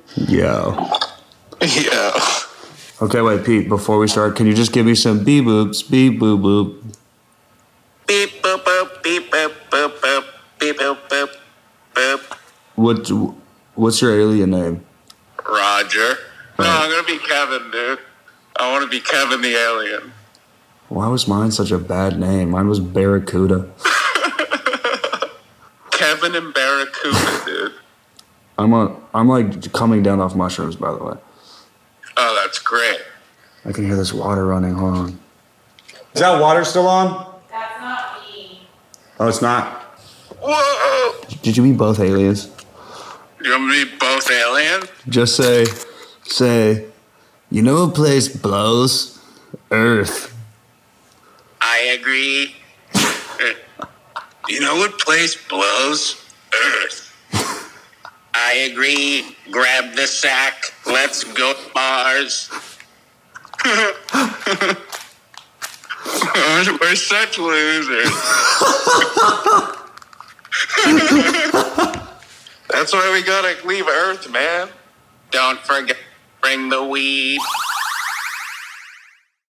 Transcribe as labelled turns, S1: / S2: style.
S1: Yo.
S2: Yeah.
S1: Okay, wait, Pete, before we start, can you just give me some beep boops, beep boop boop?
S2: Beep boop boop, beep boop boop boop, beep boop boop boop.
S1: What's your alien name?
S2: Roger. No, I'm gonna be Kevin, dude. I want to be Kevin the alien.
S1: Why was mine such a bad name? Mine was Barracuda.
S2: Kevin and Barracuda, dude.
S1: I'm like coming down off mushrooms, by the way.
S2: Oh, that's great.
S1: I can hear this water running. Hold on. Is that water still on?
S3: That's not me.
S1: Oh, it's not.
S2: Whoa!
S1: Did you meet both aliens?
S2: You want me to be both aliens?
S1: Just say, you know what place blows? Earth.
S2: I agree. You know what place blows? Earth. I agree. Grab the sack. Let's go to Mars. We're such losers. That's why we gotta leave Earth, man. Don't forget, bring the weed.